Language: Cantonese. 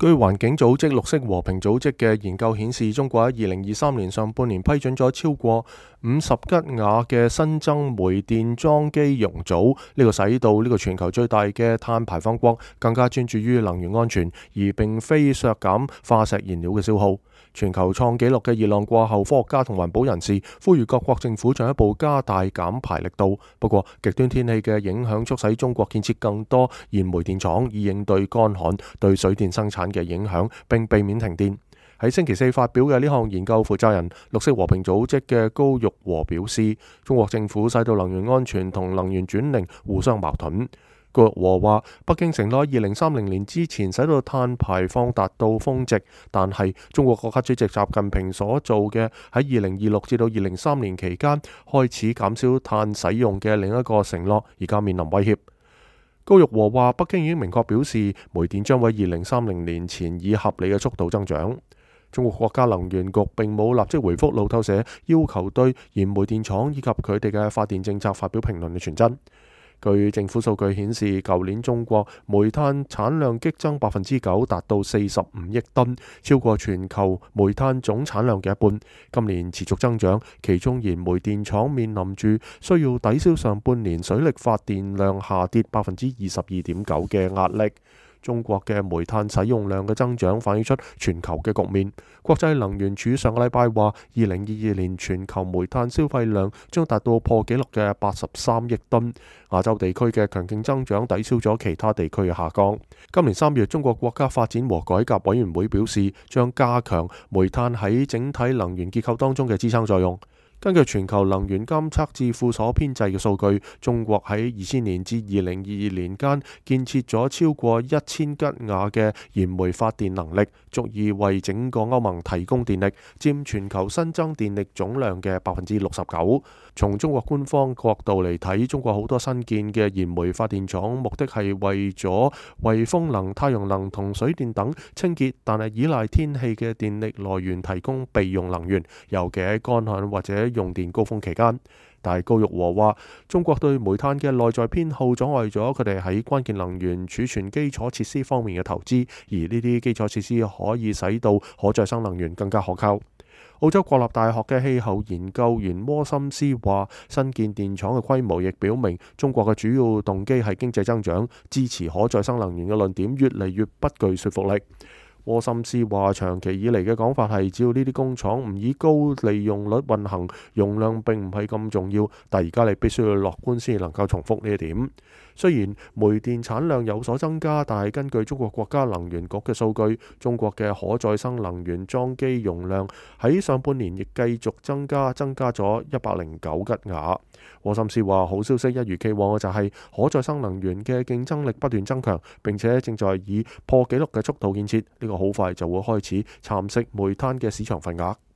據環境組織綠色和平組織嘅研究顯示，中國喺2023年上半年批准咗超過50吉瓦嘅新增煤電裝機容組，呢個使到呢個全球最大嘅碳排放國更加專注於能源安全，而並非削減化石燃料嘅消耗。全球創紀錄嘅熱浪過後，科學家同環保人士呼籲各國政府進一步加大減排力度。不過，極端天氣嘅影響促使中國建設更多燃煤電廠，以應對乾旱對水電生產嘅影響，並避免停電。喺星期四發表嘅呢項研究負責人綠色和平組織嘅高玉和表示，中國政府使到能源安全同能源轉型互相矛盾。高玉和話，北京承諾2030年之前使到碳排放達到峰值，但係中國國家主席習近平所做嘅喺2026至到2030年期間開始減少碳使用嘅另一個承諾，而家面臨威脅。高玉和話，北京已經明確表示，煤電將喺2030年前以合理嘅速度增長。中國國家能源局並冇立即回覆路透社要求對燃煤電廠以及佢哋嘅發電政策發表評論嘅傳真。據政府數據顯示，舊年中國煤炭產量激增9%，達到45億噸，超過全球煤炭總產量嘅一半。今年持續增長，其中燃煤電廠面臨住需要抵消上半年水力發電量下跌22.9%嘅壓力。中國嘅煤炭使用量嘅增長反映出全球嘅局面。國際能源署上個禮拜話，2022年全球煤炭消費量將達到破紀錄嘅83億噸。亞洲地區嘅強勁增長抵消咗其他地區嘅下降。今年3月，中國國家發展和改革委員會表示，將加強煤炭喺整體能源結構當中嘅支撐作用。根據全球能源監測智庫所編製嘅數據，中國喺2000年至2022年間建設咗超過1000吉瓦嘅燃煤發電能力，足以為整個歐盟提供電力，佔全球新增電力總量嘅69%。從中國官方角度嚟睇，中國好多新建嘅燃煤發電廠目的係為咗為風能、太陽能同水電等清潔但係依賴天氣嘅電力來源提供備用能源，尤其喺乾旱或者用電高峰期間。但係高玉和話，中國對煤炭嘅內在偏好阻礙咗佢哋喺關鍵能源儲存基礎設施方面嘅投資，而呢啲基礎設施可以使到可再生能源更加可靠。澳洲國立大學嘅氣候研究員沃森斯話，新建電廠嘅規模亦表明中國嘅主要動機係經濟增長，支持可再生能源嘅論點越嚟越不具說服力。沃森斯話，長期以嚟嘅講法係，只要呢啲工廠唔以高利用率運行，容量並唔係咁重要。但而家你必須要樂觀先能夠重複呢一點。雖然煤電產量有所增加，但係根據中國國家能源局嘅數據，中國嘅可再生能源裝機容量喺上半年亦繼續增加咗109吉瓦。沃森斯話，好消息一如既往嘅就係可再生能源嘅競爭力不斷增強，並且正在以破紀錄嘅速度建設，呢個好快就會開始蠶食煤炭嘅市場份額。